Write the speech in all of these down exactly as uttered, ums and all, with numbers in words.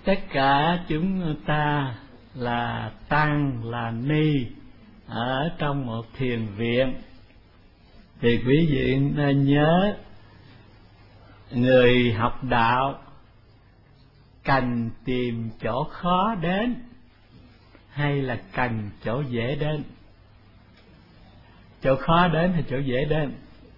tất cả chúng ta là tăng, là ni ở trong một thiền viện, thì quý vị nên nhớ, người học đạo cần tìm chỗ khó đến hay là cần chỗ dễ đến? Chỗ khó đến hay chỗ dễ đến?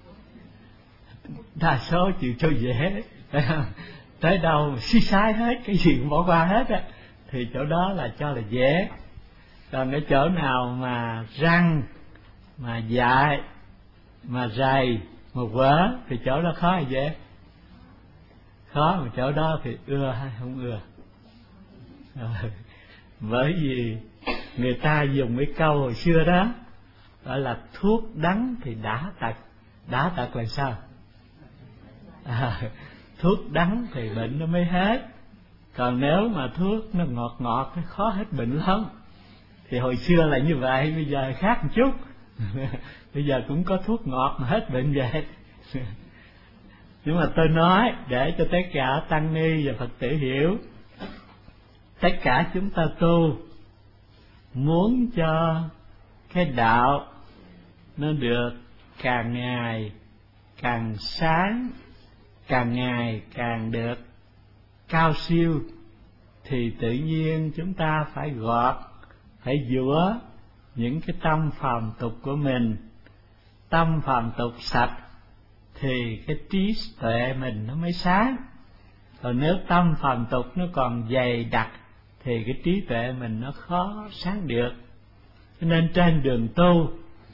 Đa số chịu chỗ dễ, tới đâu suy sai hết, cái gì cũng bỏ qua hết á, thì chỗ đó là cho là dễ. Còn cái chỗ nào mà răng, mà dại, mà dày, mà vỡ, thì chỗ đó khó hay dễ? Khó, mà chỗ đó thì ưa hay không ưa? Rồi. Bởi vì người ta dùng cái câu hồi xưa đó gọi là thuốc đắng thì đã tật. Đã tật là sao? À, thuốc đắng thì bệnh nó mới hết. Còn nếu mà thuốc nó ngọt ngọt thì khó hết bệnh lắm. Thì hồi xưa là như vậy, bây giờ khác một chút. Bây giờ cũng có thuốc ngọt mà hết bệnh vậy. Nhưng mà tôi nói để cho tất cả tăng ni và Phật tử hiểu, tất cả chúng ta tu muốn cho cái đạo nó được càng ngày càng sáng, càng ngày càng được cao siêu, thì tự nhiên chúng ta phải gọt, phải giũa những cái tâm phàm tục của mình. Tâm phàm tục sạch thì cái trí tuệ mình nó mới sáng. Còn nếu tâm phàm tục nó còn dày đặc thì cái trí tuệ mình nó khó sáng được. Cho nên trên đường tu,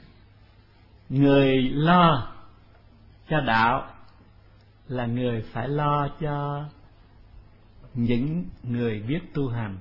người lo cho đạo là người phải lo cho những người biết tu hành.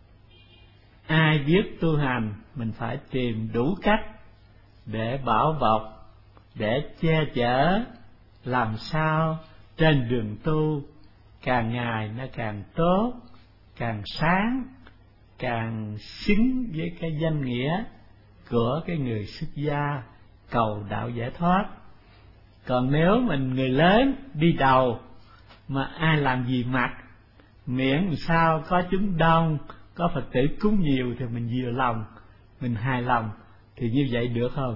Ai biết tu hành, mình phải tìm đủ cách để bảo bọc, để che chở, làm sao trên đường tu càng ngày nó càng tốt, càng sáng, càng xứng với cái danh nghĩa của cái người xuất gia cầu đạo giải thoát. Còn nếu mình người lớn đi đầu mà ai làm gì mặc, miễn làm sao có chúng đông, có Phật tử cúng nhiều thì mình vừa lòng, mình hài lòng, thì như vậy được không?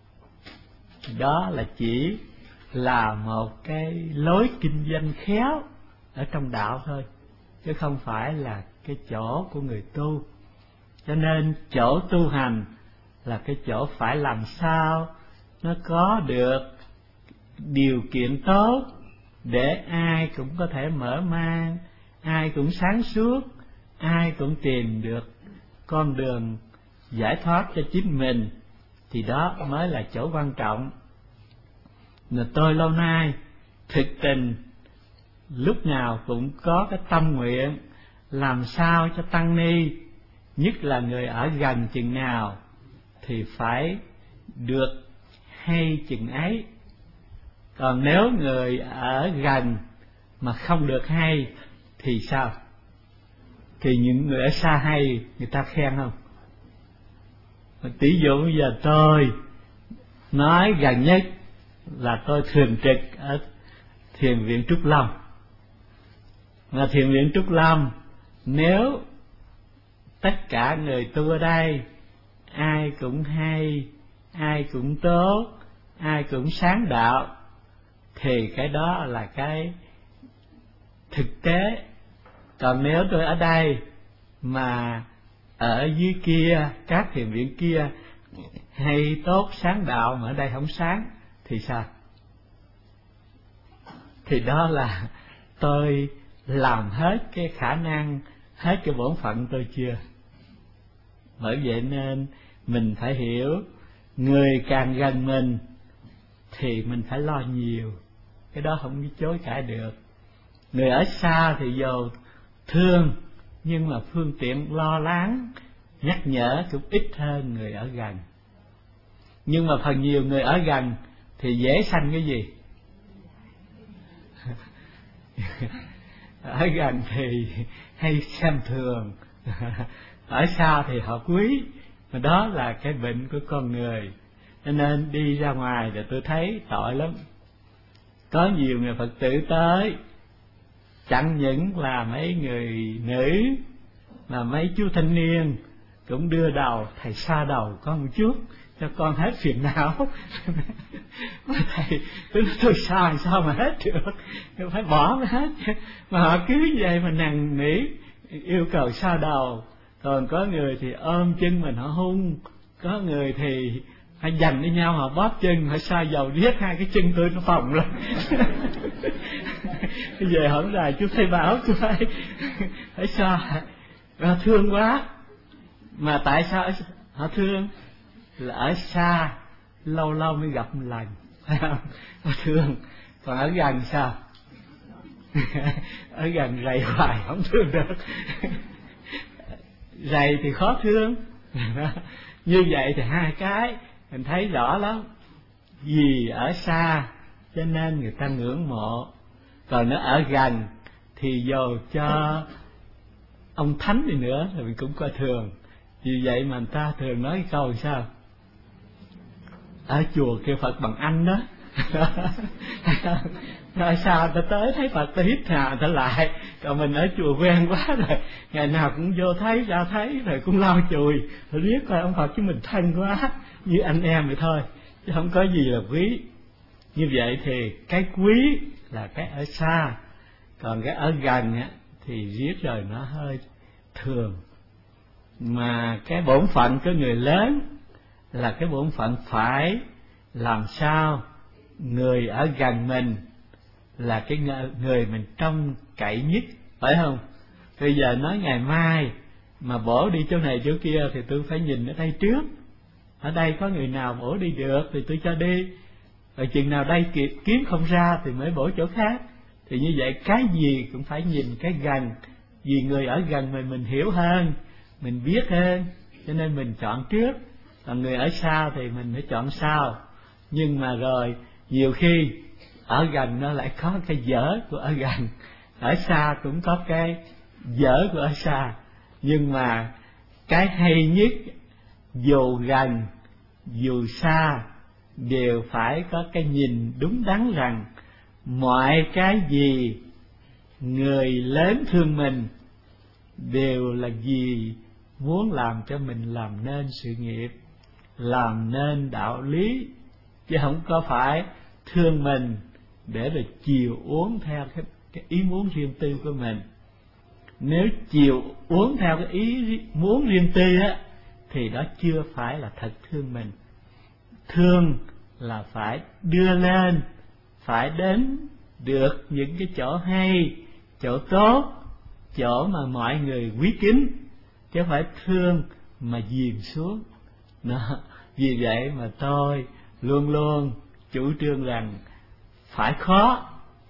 Đó là chỉ là một cái lối kinh doanh khéo ở trong đạo thôi, chứ không phải là cái chỗ của người tu. Cho nên chỗ tu hành là cái chỗ phải làm sao nó có được điều kiện tốt để ai cũng có thể mở mang, ai cũng sáng suốt, ai cũng tìm được con đường giải thoát cho chính mình, thì đó mới là chỗ quan trọng. Mà tôi lâu nay thực tình lúc nào cũng có cái tâm nguyện làm sao cho tăng ni, nhất là người ở gần chừng nào thì phải được hay chừng ấy. Còn nếu người ở gần mà không được hay thì sao? Thì những người ở xa hay, người ta khen không? Tỷ dụ bây giờ tôi nói gần nhất là tôi thường trực ở thiền viện Trúc Lâm. Mà thiền viện Trúc Lâm, nếu tất cả người tu ở đây ai cũng hay, ai cũng tốt, ai cũng sáng đạo, thì cái đó là cái thực tế. Còn nếu tôi ở đây mà ở dưới kia, các thiền viện kia hay tốt sáng đạo mà ở đây không sáng thì sao? Thì đó là tôi làm hết cái khả năng, hết cái bổn phận tôi chưa? Bởi vậy nên mình phải hiểu, người càng gần mình thì mình phải lo nhiều, cái đó không có chối cãi được. Người ở xa thì dù thương, nhưng mà phương tiện lo lắng, nhắc nhở cũng ít hơn người ở gần. Nhưng mà phần nhiều người ở gần thì dễ sanh cái gì? Ở gần thì hay xem thường, ở xa thì họ quý. Mà đó là cái bệnh của con người. Cho nên đi ra ngoài thì tôi thấy tội lắm. Có nhiều người Phật tử tới chẳng những là mấy người nữ mà mấy chú thanh niên cũng đưa đầu, thầy xa đầu con một chút cho con hết phiền não. Mà thầy tôi nói tôi xa sao mà hết được, tôi phải bỏ nó hết. Mà họ cứ vậy mà năn nỉ yêu cầu xa đầu. Còn có người thì ôm chân mình họ hung, có người thì phải dành với nhau họ bóp chân, họ xa dầu riết hai cái chân tôi nó phồng lên. Bây giờ hỏi là chú thầy bảo tôi phải phải xa, và thương quá. Mà tại sao họ thương? Là ở xa lâu lâu mới gặp một lần, phải không? Họ thương. Còn ở gần sao? Ở gần rầy hoài không thương được. Rầy thì khó thương. Như vậy thì hai cái mình thấy rõ lắm. Vì ở xa cho nên người ta ngưỡng mộ, còn nó ở gần thì dù cho ông thánh đi nữa thì mình cũng coi thường. Vì vậy mà người ta thường nói cái câu sao? Ở chùa kêu Phật bằng anh đó. Rồi sao ta tới thấy Phật ta hít hà ta lại. Còn mình ở chùa quen quá rồi, ngày nào cũng vô thấy ra thấy rồi cũng lau chùi, rồi biết coi ông Phật với mình thân quá, như anh em vậy thôi, chứ không có gì là quý. Như vậy thì cái quý là cái ở xa, còn cái ở gần á thì riết rồi nó hơi thường. Mà cái bổn phận của người lớn là cái bổn phận phải làm sao người ở gần mình là cái người mình trông cậy nhất, phải không? Bây giờ nói ngày mai mà bổ đi chỗ này chỗ kia thì tôi phải nhìn ở đây trước. Ở đây có người nào bổ đi được thì tôi cho đi, rồi chừng nào đây kịp kiếm không ra thì mới bổ chỗ khác. Thì như vậy cái gì cũng phải nhìn cái gần, vì người ở gần mình mình hiểu hơn, mình biết hơn, cho nên mình chọn trước. Còn người ở xa thì mình phải chọn sau. Nhưng mà rồi nhiều khi ở gần nó lại có cái dở của ở gần, ở xa cũng có cái dở của ở xa. Nhưng mà cái hay nhất dù gần dù xa đều phải có cái nhìn đúng đắn rằng mọi cái gì người lớn thương mình đều là vì muốn làm cho mình làm nên sự nghiệp, làm nên đạo lý, chứ không có phải thương mình để rồi chiều uống theo cái, cái ý muốn riêng tư của mình. Nếu chiều uống theo cái ý muốn riêng tư á thì đó chưa phải là thật thương mình. Thương là phải đưa lên, phải đến được những cái chỗ hay, chỗ tốt, chỗ mà mọi người quý kính, chứ không phải thương mà dìm xuống. Đó. Vì vậy mà tôi luôn luôn chủ trương rằng phải khó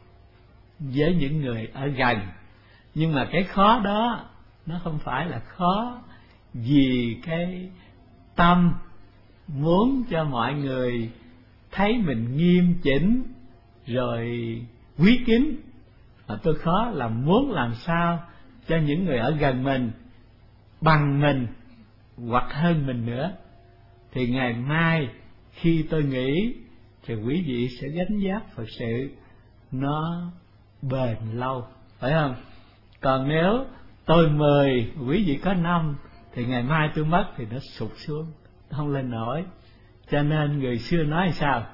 với những người ở gần. Nhưng mà cái khó đó nó không phải là khó vì cái tâm muốn cho mọi người thấy mình nghiêm chỉnh rồi quý kính, mà tôi khó là muốn làm sao cho những người ở gần mình bằng mình hoặc hơn mình nữa. Thì ngày mai khi tôi nghĩ thì quý vị sẽ gánh vác Phật sự nó bền lâu, phải không? Còn nếu tôi mười, quý vị có năm thì ngày mai tôi mất thì nó sụt xuống, không lên nổi. Cho nên người xưa nói sao?